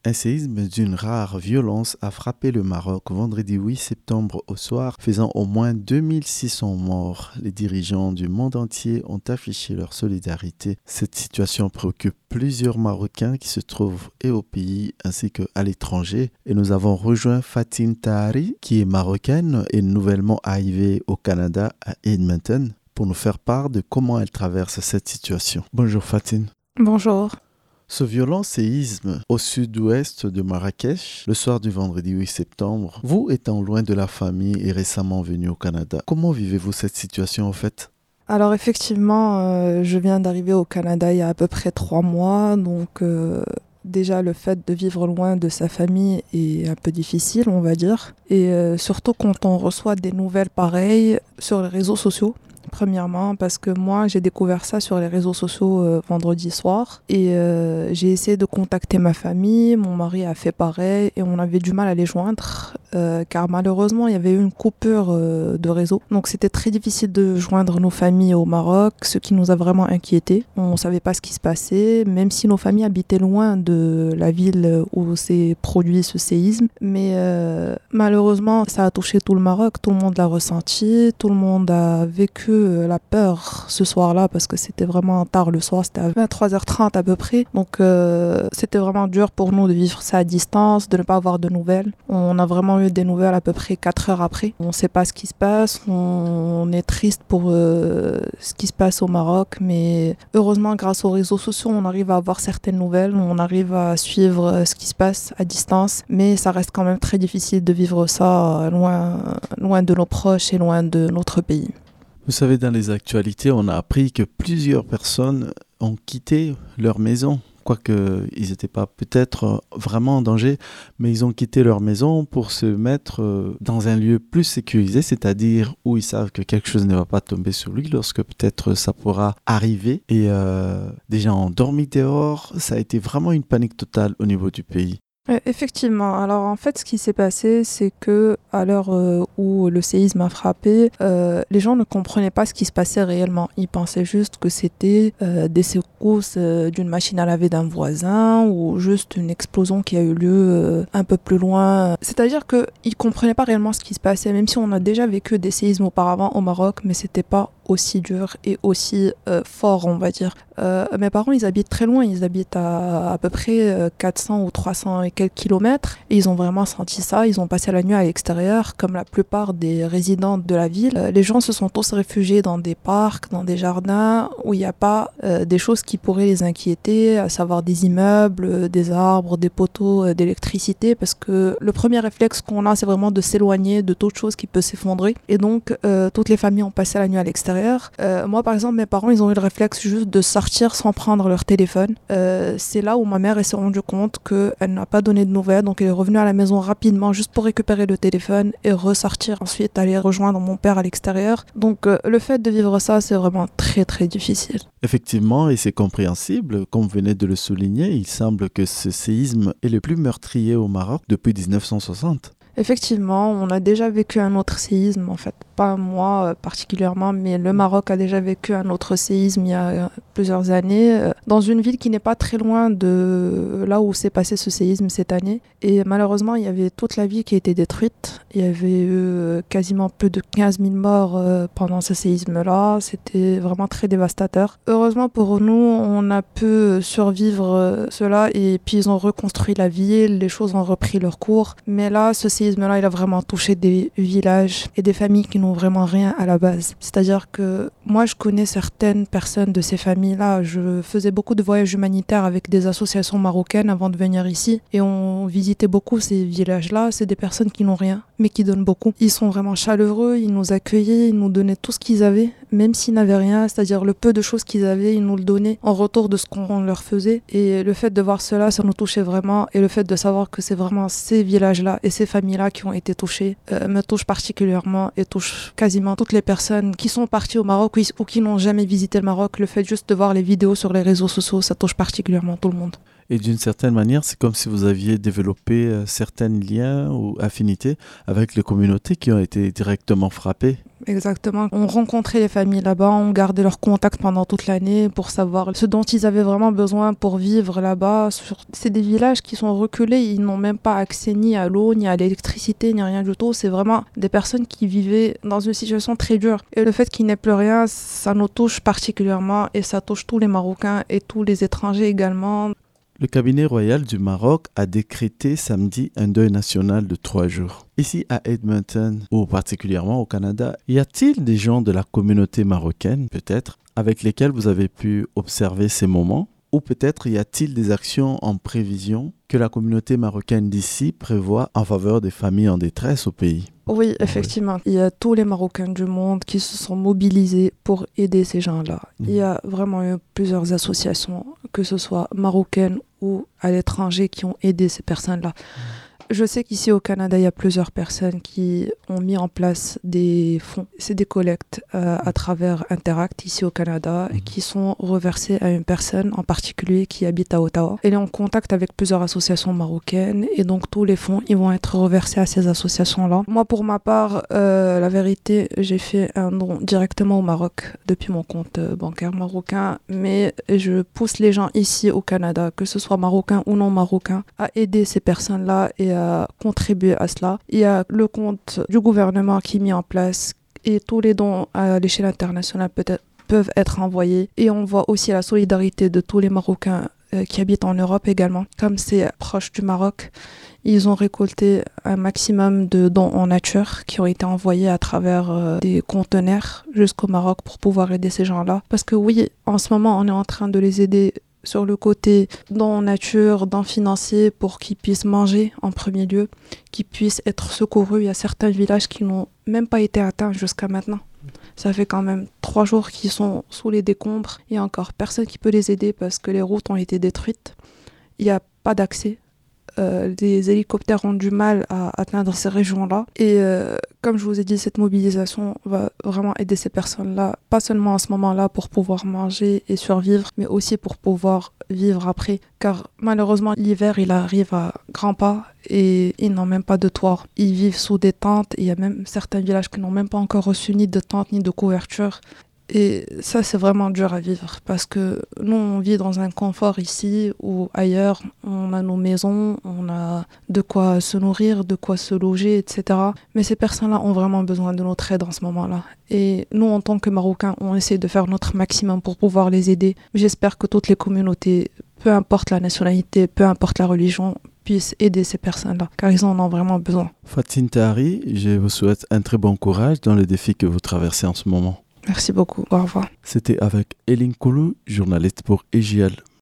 Un séisme d'une rare violence a frappé le Maroc vendredi 8 septembre au soir, faisant au moins 2600 morts. Les dirigeants du monde entier ont affiché leur solidarité. Cette situation préoccupe plusieurs Marocains qui se trouvent et au pays ainsi qu'à l'étranger. Et nous avons rejoint Fatine Tahari, qui est marocaine et nouvellement arrivée au Canada à Edmonton, pour nous faire part de comment elle traverse cette situation. Bonjour Fatine. Bonjour. Ce violent séisme au sud-ouest de Marrakech, le soir du vendredi 8 septembre, vous étant loin de la famille et récemment venu au Canada, comment vivez-vous cette situation en fait ? Alors effectivement, je viens d'arriver au Canada il y a à peu près 3 mois, donc déjà le fait de vivre loin de sa famille est un peu difficile, on va dire. Et surtout quand on reçoit des nouvelles pareilles sur les réseaux sociaux. Premièrement, parce que moi, j'ai découvert ça sur les réseaux sociaux vendredi soir et j'ai essayé de contacter ma famille, mon mari a fait pareil et on avait du mal à les joindre car malheureusement, il y avait eu une coupure de réseau. Donc c'était très difficile de joindre nos familles au Maroc, ce qui nous a vraiment inquiétés. On ne savait pas ce qui se passait, même si nos familles habitaient loin de la ville où s'est produit ce séisme. Mais malheureusement, ça a touché tout le Maroc, tout le monde l'a ressenti, tout le monde a vécu la peur ce soir-là parce que c'était vraiment tard le soir, c'était à 23h30 à peu près. Donc c'était vraiment dur pour nous de vivre ça à distance, de ne pas avoir de nouvelles. On a vraiment eu des nouvelles à peu près 4 heures après. On ne sait pas ce qui se passe, on est triste pour ce qui se passe au Maroc, mais heureusement grâce aux réseaux sociaux, on arrive à avoir certaines nouvelles, on arrive à suivre ce qui se passe à distance, mais ça reste quand même très difficile de vivre ça loin de nos proches et loin de notre pays. Vous savez, dans les actualités, on a appris que plusieurs personnes ont quitté leur maison. Quoique ils n'étaient pas peut-être vraiment en danger, mais ils ont quitté leur maison pour se mettre dans un lieu plus sécurisé, c'est-à-dire où ils savent que quelque chose ne va pas tomber sur lui lorsque peut-être ça pourra arriver. Et déjà ont dormi dehors, ça a été vraiment une panique totale au niveau du pays. Effectivement. Alors en fait, ce qui s'est passé, c'est que à l'heure où le séisme a frappé, les gens ne comprenaient pas ce qui se passait réellement. Ils pensaient juste que c'était des secousses d'une machine à laver d'un voisin ou juste une explosion qui a eu lieu un peu plus loin. C'est-à-dire qu'ils comprenaient pas réellement ce qui se passait, même si on a déjà vécu des séismes auparavant au Maroc, mais c'était pas aussi dur et aussi fort, on va dire. Mes parents, ils habitent très loin, ils habitent à peu près 400 ou 300 et quelques kilomètres et ils ont vraiment senti ça, ils ont passé la nuit à l'extérieur comme la plupart des résidents de la ville. Les gens se sont tous réfugiés dans des parcs, dans des jardins où il n'y a pas des choses qui pourraient les inquiéter, à savoir des immeubles, des arbres, des poteaux d'électricité, parce que le premier réflexe qu'on a, c'est vraiment de s'éloigner de toute chose qui peut s'effondrer. Et donc, toutes les familles ont passé la nuit à l'extérieur. Moi, par exemple, mes parents, ils ont eu le réflexe juste de sortir sans prendre leur téléphone. C'est là où ma mère s'est rendue compte qu'elle n'a pas donné de nouvelles, donc elle est revenue à la maison rapidement juste pour récupérer le téléphone et ressortir ensuite, aller rejoindre mon père à l'extérieur. Donc le fait de vivre ça, c'est vraiment très très difficile. Effectivement, et c'est compréhensible, comme vous venez de le souligner, il semble que ce séisme est le plus meurtrier au Maroc depuis 1960. Effectivement, on a déjà vécu un autre séisme, en fait, pas moi particulièrement, mais le Maroc a déjà vécu un autre séisme il y a plusieurs années, dans une ville qui n'est pas très loin de là où s'est passé ce séisme cette année. Et malheureusement, il y avait toute la ville qui a été détruite. Il y avait eu quasiment plus de 15 000 morts pendant ce séisme-là. C'était vraiment très dévastateur. Heureusement pour nous, on a pu survivre cela et puis ils ont reconstruit la ville, les choses ont repris leur cours. Mais là, ce séisme-là, il a vraiment touché des villages et des familles qui n'ont vraiment rien à la base. C'est-à-dire que moi, je connais certaines personnes de ces familles-là. Je faisais beaucoup de voyages humanitaires avec des associations marocaines avant de venir ici et on visitait beaucoup ces villages-là. C'est des personnes qui n'ont rien, mais qui donnent beaucoup. Ils sont vraiment chaleureux, ils nous accueillaient, ils nous donnaient tout ce qu'ils avaient, même s'ils n'avaient rien, c'est-à-dire le peu de choses qu'ils avaient, ils nous le donnaient en retour de ce qu'on leur faisait. Et le fait de voir cela, ça nous touchait vraiment. Et le fait de savoir que c'est vraiment ces villages-là et ces familles-là qui ont été touchées me touche particulièrement et touche quasiment toutes les personnes qui sont parties au Maroc ou qui n'ont jamais visité le Maroc. Le fait juste de voir les vidéos sur les réseaux sociaux, ça touche particulièrement tout le monde. Et d'une certaine manière, c'est comme si vous aviez développé certains liens ou affinités avec les communautés qui ont été directement frappées. Exactement. On rencontrait les familles là-bas, on gardait leur contact pendant toute l'année pour savoir ce dont ils avaient vraiment besoin pour vivre là-bas. C'est des villages qui sont reculés, ils n'ont même pas accès ni à l'eau, ni à l'électricité, ni rien du tout. C'est vraiment des personnes qui vivaient dans une situation très dure. Et le fait qu'il n'ait plus rien, ça nous touche particulièrement et ça touche tous les Marocains et tous les étrangers également. Le cabinet royal du Maroc a décrété samedi un deuil national de 3 jours. Ici à Edmonton, ou particulièrement au Canada, y a-t-il des gens de la communauté marocaine, peut-être, avec lesquels vous avez pu observer ces moments? Ou peut-être y a-t-il des actions en prévision que la communauté marocaine d'ici prévoit en faveur des familles en détresse au pays? Oui, effectivement. Il y a tous les Marocains du monde qui se sont mobilisés pour aider ces gens-là. Il y a vraiment eu plusieurs associations, que ce soit marocaines ou à l'étranger, qui ont aidé ces personnes-là. Je sais qu'ici au Canada, il y a plusieurs personnes qui ont mis en place des fonds. C'est des collectes à travers Interact ici au Canada qui sont reversées à une personne en particulier qui habite à Ottawa. Elle est en contact avec plusieurs associations marocaines et donc tous les fonds ils vont être reversés à ces associations-là. Moi, pour ma part, la vérité, j'ai fait un don directement au Maroc depuis mon compte bancaire marocain, mais je pousse les gens ici au Canada, que ce soit marocains ou non marocains, à aider ces personnes-là et à contribuer à cela. Il y a le compte du gouvernement qui est mis en place et tous les dons à l'échelle internationale peuvent être envoyés. Et on voit aussi la solidarité de tous les Marocains qui habitent en Europe également. Comme c'est proche du Maroc, ils ont récolté un maximum de dons en nature qui ont été envoyés à travers des conteneurs jusqu'au Maroc pour pouvoir aider ces gens-là. Parce que oui, en ce moment, on est en train de les aider sur le côté dons en nature, dons financiers pour qu'ils puissent manger en premier lieu, qu'ils puissent être secourus. Il y a certains villages qui n'ont même pas été atteints jusqu'à maintenant. Ça fait quand même 3 jours qu'ils sont sous les décombres. Il n'y a encore personne qui peut les aider parce que les routes ont été détruites. Il n'y a pas d'accès. Les hélicoptères ont du mal à atteindre ces régions-là. Et comme je vous ai dit, cette mobilisation va vraiment aider ces personnes-là, pas seulement à ce moment-là pour pouvoir manger et survivre, mais aussi pour pouvoir vivre après. Car malheureusement, l'hiver, il arrive à grands pas et ils n'ont même pas de toit. Ils vivent sous des tentes. Il y a même certains villages qui n'ont même pas encore reçu ni de tente ni de couverture. Et ça, c'est vraiment dur à vivre parce que nous, on vit dans un confort ici ou ailleurs. On a nos maisons, on a de quoi se nourrir, de quoi se loger, etc. Mais ces personnes-là ont vraiment besoin de notre aide en ce moment-là. Et nous, en tant que Marocains, on essaie de faire notre maximum pour pouvoir les aider. J'espère que toutes les communautés, peu importe la nationalité, peu importe la religion, puissent aider ces personnes-là, car ils en ont vraiment besoin. Fatine Tahari, je vous souhaite un très bon courage dans le défi que vous traversez en ce moment. Merci beaucoup. Au revoir. C'était avec Eline Koulou, journaliste pour EJL.